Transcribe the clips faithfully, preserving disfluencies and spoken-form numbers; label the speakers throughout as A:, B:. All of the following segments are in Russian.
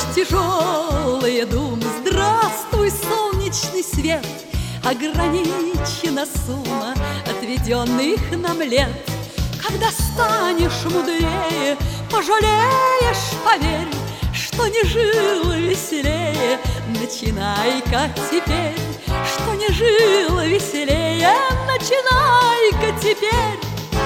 A: тяжелые думы. Здравствуй, солнечный свет, ограничена сумма отведенных нам лет. Когда станешь мудрее, пожалеешь, поверь, что не жил веселее. Начинай-ка теперь, что не жил веселее. Начинай-ка теперь.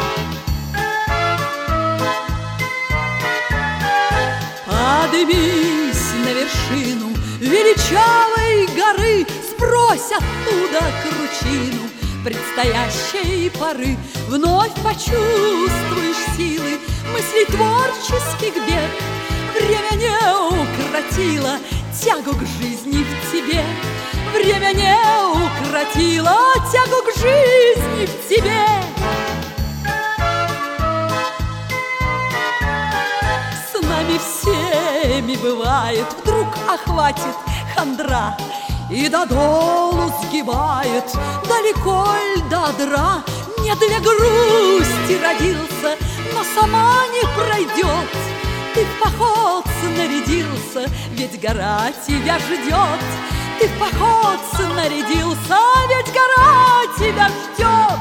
A: Поднимись на вершину величавой горы, сбрось оттуда кручину предстоящей поры. Вновь почувствуешь силы мыслей творческих бед. Время не укротило тягу к жизни в тебе. Время не укротило тягу к жизни в тебе. С нами всеми бывает, вдруг охватит хандра и до долу сгибает, далеко ль до дра. Не для грусти родился, но сама не пройдет. Ты в поход снарядился, ведь гора тебя ждет. Ты в поход снарядился, ведь гора тебя ждет.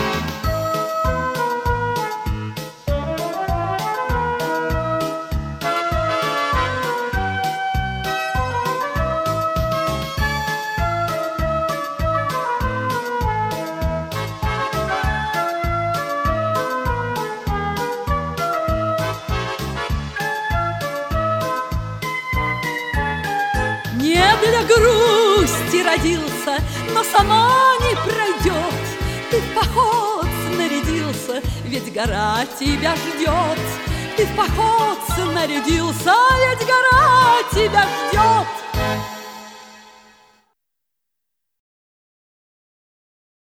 A: Не для грусти родился, но сама не пройдет. Ты в поход снарядился, ведь гора тебя ждет. Ты в поход снарядился, ведь гора тебя ждет.